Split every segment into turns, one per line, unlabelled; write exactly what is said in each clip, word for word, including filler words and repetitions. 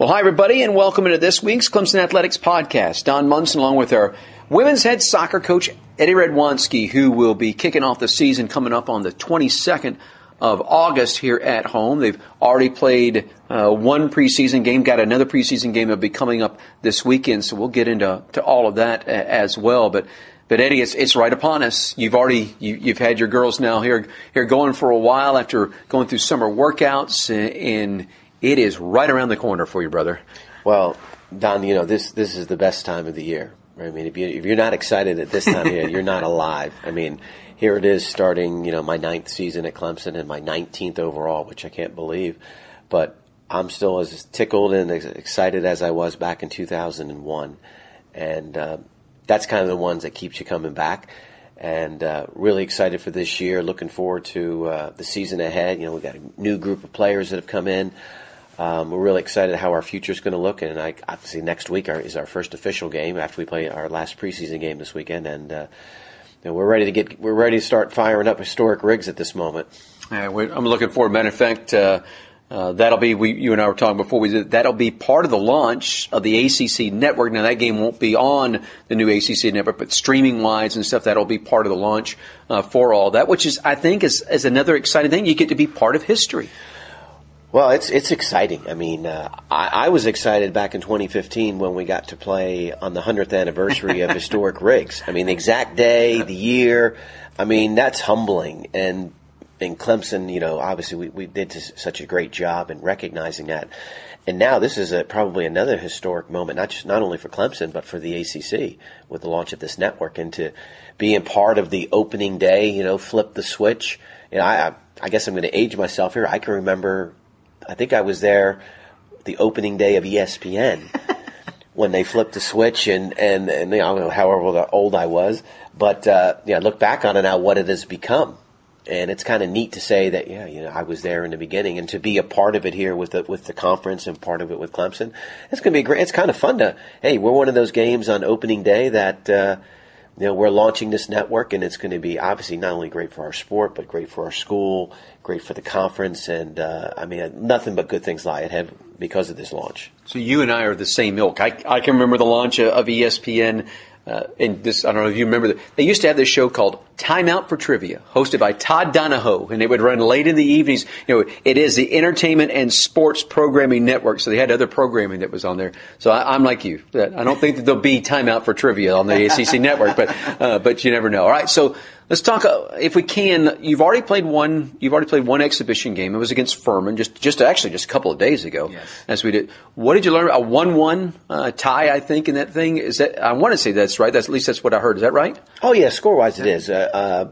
Well, hi, everybody, and welcome into this week's Clemson Athletics podcast. Don Munson, along with our women's head soccer coach, Eddie Radwanski, who will be kicking off the season coming up on the twenty-second of August here at home. They've already played uh, one preseason game, got another preseason game that'll be coming up this weekend, so we'll get into to all of that a, as well. But But Eddie, it's it's right upon us. You've already you, you've had your girls now here here going for a while after going through summer workouts, and it is right around the corner for you, brother.
Well, Don, you know this this is the best time of the year. I mean, if you if you're not excited at this time of year, you're not alive. I mean, here it is starting, you know, my ninth season at Clemson and my nineteenth overall, which I can't believe, but I'm still as tickled and as excited as I was back in two thousand one, and uh, that's kind of the ones that keeps you coming back. And uh, really excited for this year. Looking forward to uh, the season ahead. You know, we've got a new group of players that have come in. Um, we're really excited how our future is going to look. And I, obviously next week our, is our first official game after we play our last preseason game this weekend. And uh, you know, we're ready to get we're ready to start firing up historic Riggs at this moment.
Yeah, we're, I'm looking forward. Matter of fact, uh, uh, that'll be we you and I were talking before we did. That'll be part of the launch of the A C C network. Now that game won't be on the new A C C network, but streaming wise and stuff, that'll be part of the launch uh, for all that. Which is, I think, is is another exciting thing. You get to be part of history.
Well, it's it's exciting. I mean, uh, I, I was excited back in twenty fifteen when we got to play on the hundredth anniversary of historic Riggs. I mean, the exact day, the year. I mean, that's humbling. And in Clemson, you know, obviously we, we did such a great job in recognizing that. And now this is a, probably another historic moment, not just not only for Clemson, but for the A C C with the launch of this network, and to being part of the opening day, you know, flip the switch. You know, I, I guess I'm going to age myself here. I can remember, I think I was there the opening day of E S P N when they flipped the switch, and, and, and you know, I don't know however old I was, but uh, yeah, look back on it now, what it has become. And it's kind of neat to say that, yeah, you know, I was there in the beginning, and to be a part of it here with the, with the conference and part of it with Clemson, it's going to be great. It's kind of fun to, hey, we're one of those games on opening day that, uh, you know, we're launching this network, and it's going to be obviously not only great for our sport, but great for our school, great for the conference, and uh, I mean, nothing but good things lie ahead because of this launch.
So you and I are the same ilk. I, I can remember the launch of E S P N. Uh, and this, I don't know if you remember that. They used to have this show called Time Out for Trivia, hosted by Todd Donahoe, and it would run late in the evenings. You know, it is the entertainment and sports programming network, so they had other programming that was on there. So I, I'm like you. I don't think that there'll be Time Out for Trivia on the A C C network, but uh, but you never know. All right, so let's talk. Uh, if we can, you've already played one. You've already played one exhibition game. It was against Furman, just just actually just a couple of days ago,
yes.
as we did. What did you learn? A one-one uh, tie, I think, in that thing. Is that? I want to say that's right. That's at least that's what I heard. Is that right?
Oh yeah, score-wise it is. Uh, uh,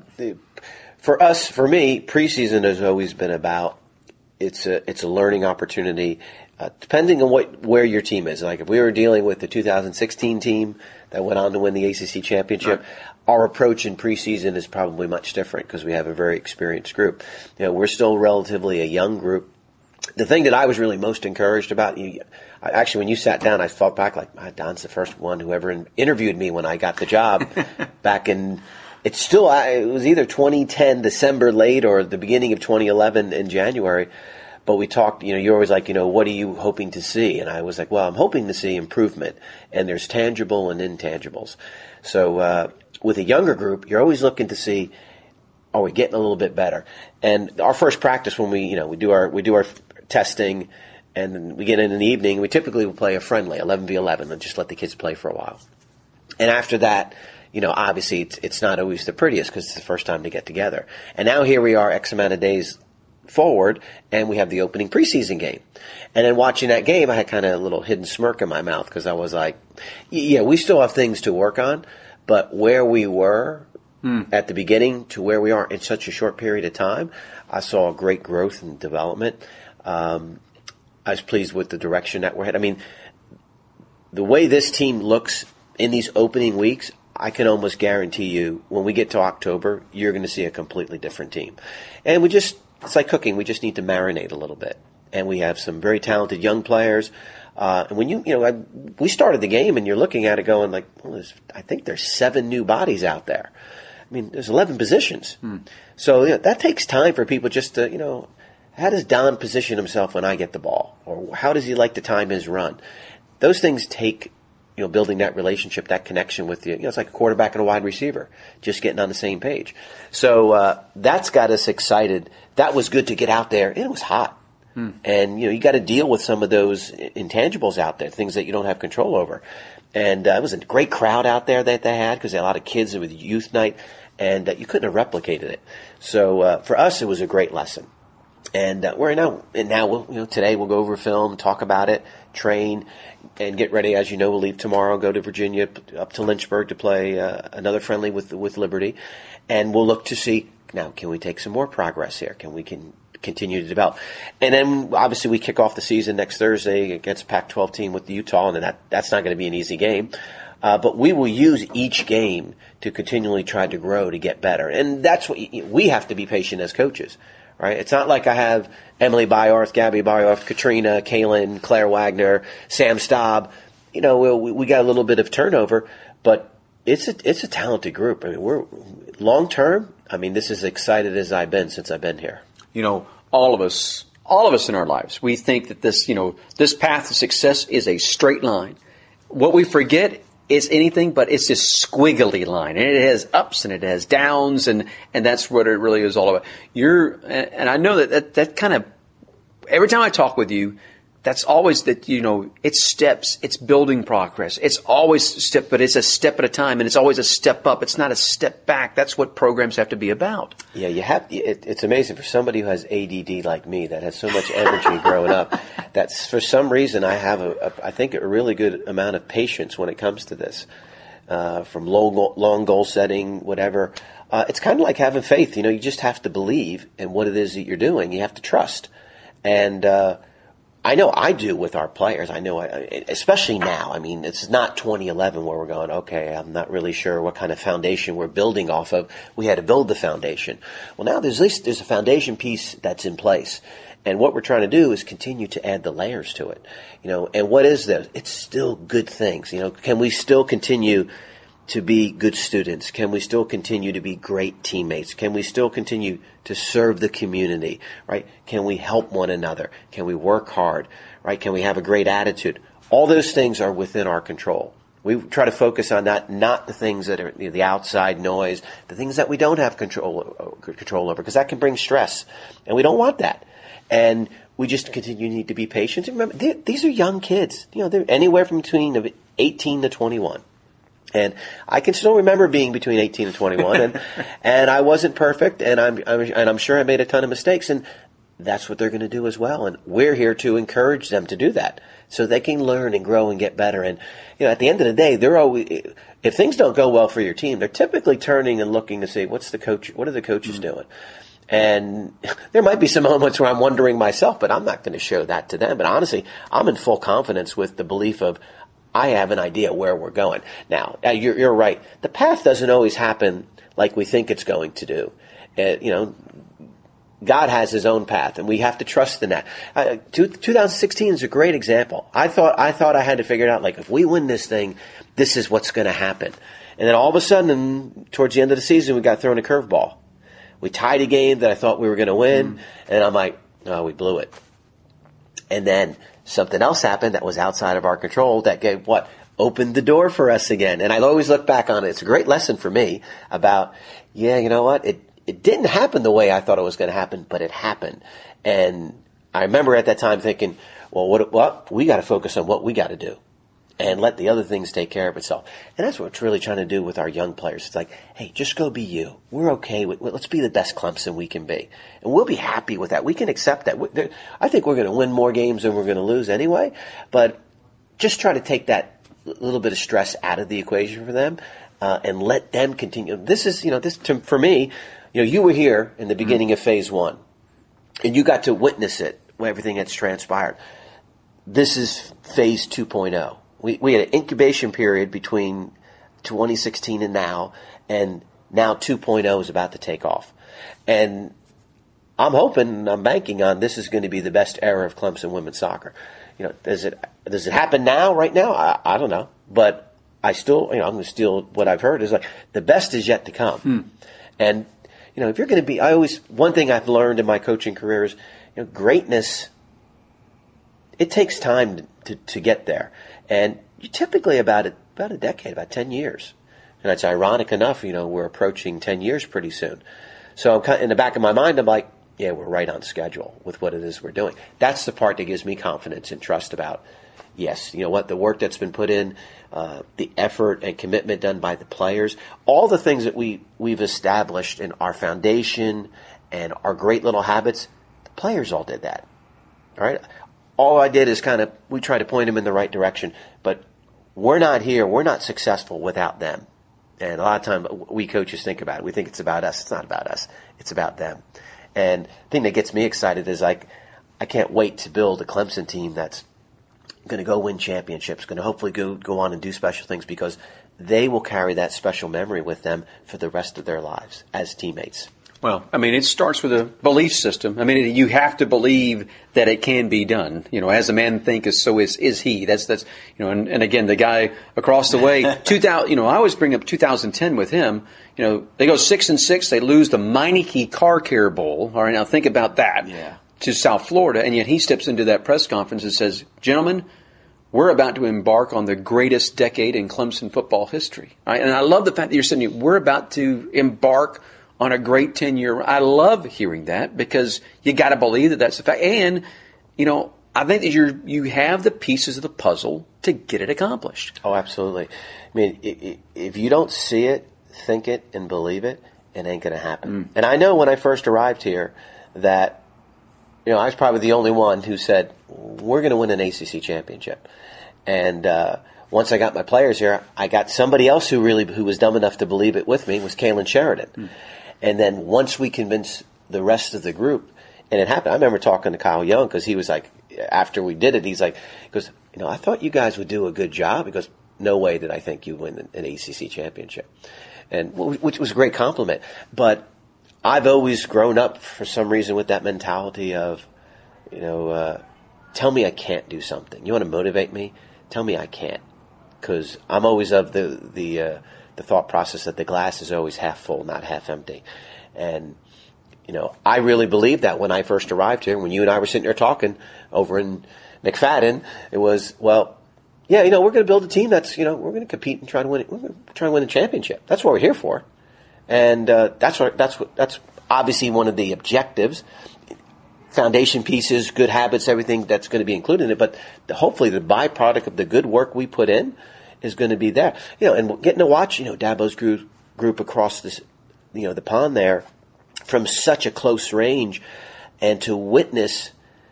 for us, for me, preseason has always been about it's a it's a learning opportunity. Uh, depending on what where your team is. Like if we were dealing with the two thousand sixteen team that went on to win the A C C championship, right, our approach in preseason is probably much different because we have a very experienced group. You know, we're still relatively a young group. The thing that I was really most encouraged about, you, I, actually, when you sat down, I thought back like, ah, Don's the first one who ever in, interviewed me when I got the job back in. It's still it was either twenty ten December late or the beginning of twenty eleven in January. But we talked, you know, you're always like, you know, what are you hoping to see? And I was like, well, I'm hoping to see improvement. And there's tangible and intangibles. So uh, with a younger group, you're always looking to see, are we getting a little bit better? And our first practice when we, you know, we do our we do our testing and then we get in in the evening, we typically will play a friendly, eleven v eleven, and just let the kids play for a while. And after that, you know, obviously it's, it's not always the prettiest because it's the first time to get together. And now here we are X amount of days forward, and we have the opening preseason game. And then watching that game, I had kind of a little hidden smirk in my mouth because I was like, yeah, we still have things to work on, but where we were hmm. at the beginning to where we are in such a short period of time, I saw a great growth and development. Um, I was pleased with the direction that we're headed. I mean, the way this team looks in these opening weeks, I can almost guarantee you when we get to October, you're going to see a completely different team. And we just, it's like cooking. We just need to marinate a little bit. And we have some very talented young players. Uh, and when you, you know, I, we started the game and you're looking at it going like, well, there's, I think there's seven new bodies out there. I mean, there's eleven positions. Hmm. So you know, that takes time for people just to, you know, how does Don position himself when I get the ball? Or how does he like to time his run? Those things take, you know, building that relationship, that connection with you. You know, it's like a quarterback and a wide receiver, just getting on the same page. So uh, that's got us excited. That was good to get out there. And it was hot. Hmm. And, you know, you got to deal with some of those intangibles out there, things that you don't have control over. And uh, it was a great crowd out there that they had because they had a lot of kids with youth night, and uh, you couldn't have replicated it. So uh, for us, it was a great lesson. And uh, we're now, and now we'll, you know, today we'll go over film, talk about it, train, and get ready. As you know, we'll leave tomorrow, go to Virginia, up to Lynchburg to play uh, another friendly with with Liberty, and we'll look to see now, can we take some more progress here? Can we can continue to develop? And then obviously we kick off the season next Thursday against a Pac twelve team with Utah, and that that's not going to be an easy game. Uh, but we will use each game to continually try to grow, to get better, and that's what you, we have to be patient as coaches. Right? It's not like I have Emily Byarth, Gabby Byarth, Katrina, Kaylin, Claire Wagner, Sam Staub. You know, we, we got a little bit of turnover, but it's a, it's a talented group. I mean, we're long term. I mean, this is as excited as I've been since I've been here.
You know, all of us, all of us in our lives, we think that this, you know, this path to success is a straight line. What we forget is anything but it's this squiggly line, and it has ups and it has downs, and, and that's what it really is all about. You're, and I know that, that that kind of, every time I talk with you, that's always that, you know, it's steps, it's building progress. It's always step, but it's a step at a time, and it's always a step up. It's not a step back. That's what programs have to be about.
Yeah, you have. It, it's amazing for somebody who has A D D like me, that has so much energy growing up. That's for some reason I have a, a I think a really good amount of patience when it comes to this. Uh, from long goal, long goal setting, whatever. Uh, it's kind of like having faith. You know, you just have to believe in what it is that you're doing. You have to trust, and. Uh, I know I do with our players. I know, I, especially now. I mean, it's not twenty eleven where we're going, okay, I'm not really sure what kind of foundation we're building off of. We had to build the foundation. Well, now there's at least there's a foundation piece that's in place. And what we're trying to do is continue to add the layers to it. You know, and what is this? It's still good things. You know, can we still continue to be good students? Can we still continue to be great teammates? Can we still continue to serve the community, right? Can we help one another? Can we work hard, right? Can we have a great attitude? All those things are within our control. We try to focus on that, not the things that are the outside noise, the things that we don't have control control over, because that can bring stress, and we don't want that. And we just continue to need to be patient. And remember, these are young kids. You know, they're anywhere from between eighteen to twenty-one. And I can still remember being between eighteen and twenty-one, and and I wasn't perfect, and I'm, I'm and I'm sure I made a ton of mistakes, and that's what they're going to do as well. And we're here to encourage them to do that, so they can learn and grow and get better. And you know, at the end of the day, they're always, if things don't go well for your team, they're typically turning and looking to see what's the coach, what are the coaches mm-hmm. doing. And there might be some moments where I'm wondering myself, but I'm not going to show that to them. But honestly, I'm in full confidence with the belief of, I have an idea where we're going. Now, you're, you're right. The path doesn't always happen like we think it's going to do. Uh, you know, God has His own path, and we have to trust in that. Uh, two, twenty sixteen is a great example. I thought I thought I had to figure it out. Like, if we win this thing, this is what's going to happen. And then all of a sudden, towards the end of the season, we got thrown a curveball. We tied a game that I thought we were going to win, mm. and I'm like, oh, we blew it. And then something else happened that was outside of our control that gave what? Opened the door for us again. And I always look back on it. It's a great lesson for me about, yeah, you know what? It it didn't happen the way I thought it was going to happen, but it happened. And I remember at that time thinking, well, what? Well, we got to focus on what we got to do and let the other things take care of itself. And that's what we're really trying to do with our young players. It's like, hey, just go be you. We're okay with, let's be the best Clemson we can be. And we'll be happy with that. We can accept that. I think we're going to win more games than we're going to lose anyway. But just try to take that little bit of stress out of the equation for them, uh, and let them continue. This is, you know, this to, for me, you know, you were here in the beginning mm-hmm. of phase one, and you got to witness it, everything that's transpired. This is phase two point oh. We we had an incubation period between twenty sixteen and now, and now two point oh is about to take off. And I'm hoping, I'm banking on this is going to be the best era of Clemson women's soccer. You know, does it does it happen now, right now? I, I don't know. But I still, you know, I'm going to steal what I've heard is like the best is yet to come. Hmm. And, you know, if you're going to be, I always, one thing I've learned in my coaching career is you know, greatness, it takes time to, to, to get there. And you typically about a, about a decade, about ten years. And it's ironic enough, you know, we're approaching ten years pretty soon. So I'm kind of, in the back of my mind, I'm like, yeah, we're right on schedule with what it is we're doing. That's the part that gives me confidence and trust about, yes, you know what, the work that's been put in, uh, the effort and commitment done by the players, all the things that we, we've established in our foundation and our great little habits, the players all did that. All right? All I did is kind of, we try to point them in the right direction, but we're not here, we're not successful without them. And a lot of time we coaches think about it. We think it's about us. It's not about us. It's about them. And the thing that gets me excited is like, I can't wait to build a Clemson team that's going to go win championships, going to hopefully go go on and do special things, because they will carry that special memory with them for the rest of their lives as teammates.
Well, I mean, it starts with a belief system. I mean, you have to believe that it can be done. You know, as a man thinketh, so is is he. That's that's you know, and, and again, the guy across the way, two thousand. You know, I always bring up two thousand ten with him. You know, they go six and six. They lose the Meineke Car Care Bowl. All right, now think about that.
Yeah.
To South Florida, and yet he steps into that press conference and says, "Gentlemen, we're about to embark on the greatest decade in Clemson football history." All right? And I love the fact that you're saying we're about to embark on a great ten-year. I love hearing that, because you got to believe that that's the fact. And, you know, I think that you're, you have the pieces of the puzzle to get it accomplished.
Oh, absolutely. I mean, if you don't see it, think it, and believe it, it ain't going to happen. Mm. And I know when I first arrived here that, you know, I was probably the only one who said, we're going to win an A C C championship. And uh, once I got my players here, I got somebody else who really who was dumb enough to believe it with me, was Kalen Sheridan. Mm. And then once we convinced the rest of the group, and it happened, I remember talking to Kyle Young, because he was like, after we did it, he's like, he goes, you know, I thought you guys would do a good job. He goes, no way did I think you'd win an A C C championship. And which was a great compliment. But I've always grown up for some reason with that mentality of, you know, uh, tell me I can't do something. You want to motivate me? Tell me I can't. Because I'm always of the, the, uh, the thought process that the glass is always half full, not half empty. And, you know, I really believed that when I first arrived here. When you and I were sitting there talking over in McFadden, it was, well, yeah, you know, we're going to build a team that's, you know, we're going to compete and try to win it. We're going to try to win the championship. That's what we're here for. And uh, that's what, that's what, that's obviously one of the objectives. Foundation pieces, good habits, everything that's going to be included in it. But the, hopefully the byproduct of the good work we put in is going to be there. You know, and getting to watch, you know, Dabo's group, group across this, you know, the pond there from such a close range, and to witness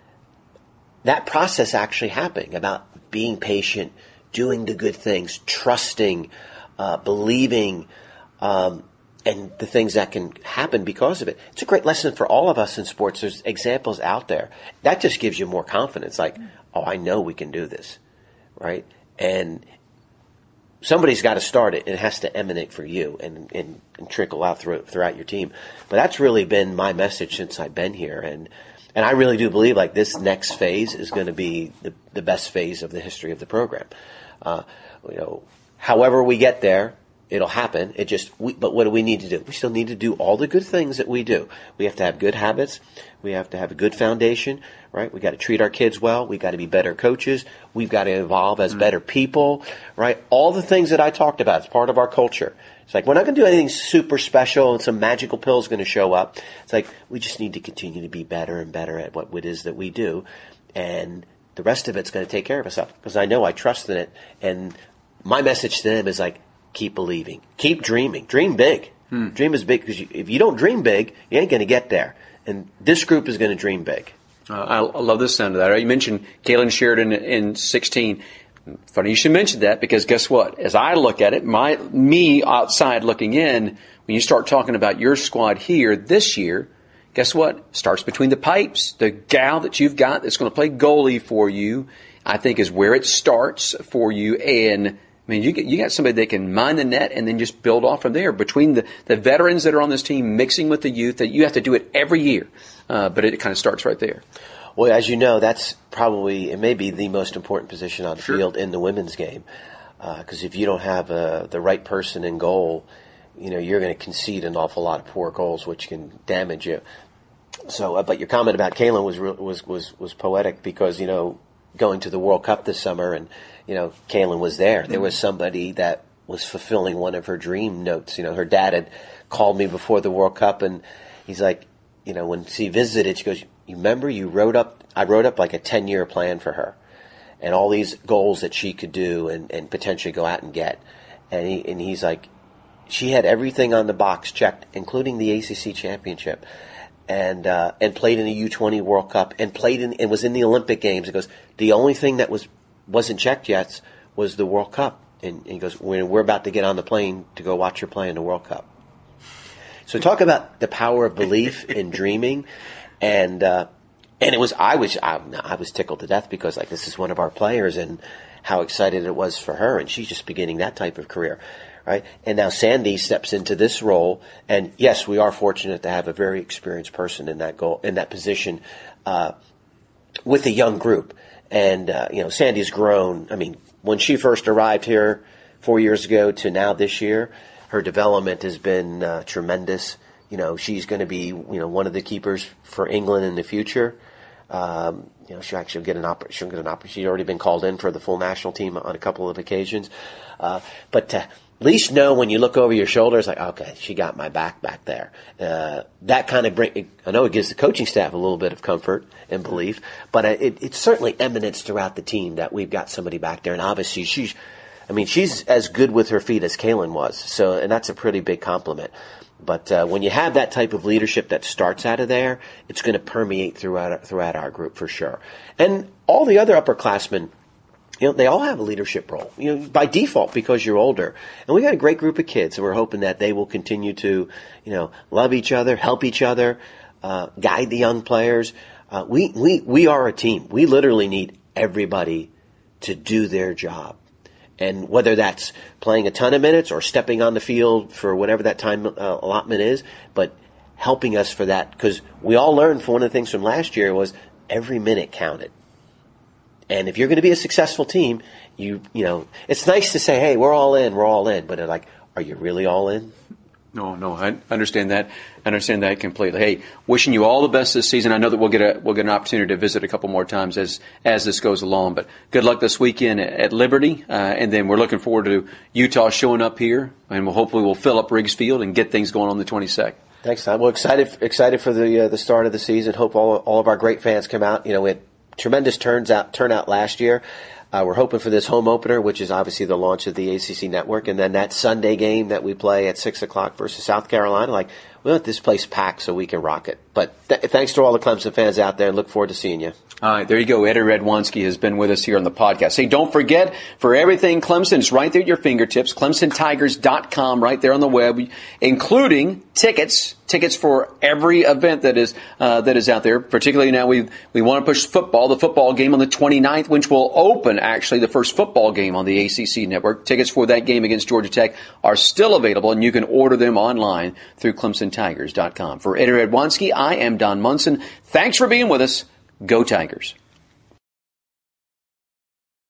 that process actually happening, about being patient, doing the good things, trusting, uh, believing, um, and the things that can happen because of it. It's a great lesson for all of us in sports. There's examples out there. That just gives you more confidence. Like, oh, I know we can do this, right? And somebody's got to start it, and it has to emanate for you and, and, and trickle out through, throughout your team. But that's really been my message since I've been here. And and I really do believe like this next phase is going to be the, the best phase of the history of the program. Uh, you know, however we get there, it'll happen. It just, we, but what do we need to do? We still need to do all the good things that we do. We have to have good habits. We have to have a good foundation, right? We got to treat our kids well. We got to be better coaches. We've got to evolve as mm-hmm. better people, right? All the things that I talked about, it's part of our culture. It's like, we're not going to do anything super special and some magical pill is going to show up. It's like, we just need to continue to be better and better at what it is that we do. And the rest of it's going to take care of itself, because I know I trust in it. And my message to them is like, keep believing. Keep dreaming. Dream big. Hmm. Dream is big, because if you don't dream big, you ain't going to get there. And this group is going to dream big.
Uh, I, I love the sound of that. You mentioned Kalen Sheridan in sixteen. Funny you should mention that, because guess what? As I look at it, my me outside looking in, when you start talking about your squad here this year, guess what? Starts between the pipes. The gal that you've got that's going to play goalie for you, I think, is where it starts for you. And I mean, you get, you got somebody that can mine the net and then just build off from there. Between the, the veterans that are on this team mixing with the youth, that you have to do it every year. Uh, but it kind of starts right there.
Well, as you know, that's probably, it may be the most important position on the
sure.
field in the women's game. Because uh, if you don't have uh, the right person in goal, you know, you're going to concede an awful lot of poor goals, which can damage you. so, uh, but your comment about Kaylin was re- was was was poetic because you know going to the World Cup this summer and you know Kaylin was there. There was somebody that was fulfilling one of her dream notes. You know, her dad had called me before the World Cup, and he's like, you know, when she visited, she goes, "You remember you wrote up? I wrote up like a ten year plan for her, and all these goals that she could do and, and potentially go out and get." And he and he's like, she had everything on the box checked, including the A C C championship, and uh, and played in the U twenty World Cup, and played in and was in the Olympic Games. He goes, the only thing that was wasn't checked yet was the World Cup. And he goes, we're, we're about to get on the plane to go watch her play in the World Cup. So talk about the power of belief in dreaming, and uh, and it was I was I, I was tickled to death because like this is one of our players and how excited it was for her, and she's just beginning that type of career. Right. And now Sandy steps into this role. And yes, we are fortunate to have a very experienced person in that goal, in that position, uh, with a young group. And, uh, you know, Sandy's grown. I mean, when she first arrived here four years ago to now this year, her development has been uh, tremendous. You know, she's going to be, you know, one of the keepers for England in the future. Um, you know, she'll actually get an oppor- she'll get an opportunity. She's already been called in for the full national team on a couple of occasions. Uh, but, uh, at least know when you look over your shoulder, it's like, okay, she got my back back there. Uh, that kind of bring, I know it gives the coaching staff a little bit of comfort and belief, but it, it certainly emanates throughout the team that we've got somebody back there. And obviously she's, I mean, she's as good with her feet as Kaylin was. So, and that's a pretty big compliment. But, uh, when you have that type of leadership that starts out of there, it's going to permeate throughout, throughout our group for sure. And all the other upperclassmen, you know, they all have a leadership role, you know, by default because you're older. And we got a great group of kids, and we're hoping that they will continue to, you know, love each other, help each other, uh, guide the young players. Uh, we, we, we are a team. We literally need everybody to do their job. And whether that's playing a ton of minutes or stepping on the field for whatever that time uh, allotment is, but helping us for that. Because we all learned from one of the things from last year was every minute counted. And if you're going to be a successful team, you you know, it's nice to say, hey, we're all in, we're all in. But they're like, are you really all in?
No, no, I understand that. I understand that completely. Hey, wishing you all the best this season. I know that we'll get a we'll get an opportunity to visit a couple more times as as this goes along. But good luck this weekend at Liberty, uh, and then we're looking forward to Utah showing up here, and we'll hopefully we'll fill up Riggs Field and get things going on the twenty-second.
Thanks, Tom. Well, excited excited for the uh, the start of the season. Hope all all of our great fans come out. You know, we had tremendous turns out turnout last year. Uh, we're hoping for this home opener, which is obviously the launch of the A C C network, and then that Sunday game that we play at six o'clock versus South Carolina. Like, we want this place packed so we can rock it. But th- thanks to all the Clemson fans out there, and look forward to seeing you.
All right, there you go. Eddie Radwanski has been with us here on the podcast. Hey, don't forget, for everything Clemson, it's right there at your fingertips, Clemson Tigers dot com, right there on the web, including tickets, tickets for every event that is uh, that is out there. Particularly now we we want to push football, the football game on the twenty-ninth, which will open, actually, the first football game on the A C C network. Tickets for that game against Georgia Tech are still available, and you can order them online through Clemson Tigers dot com. For Eddie Radwanski, I am Don Munson. Thanks for being with us. Go Tigers.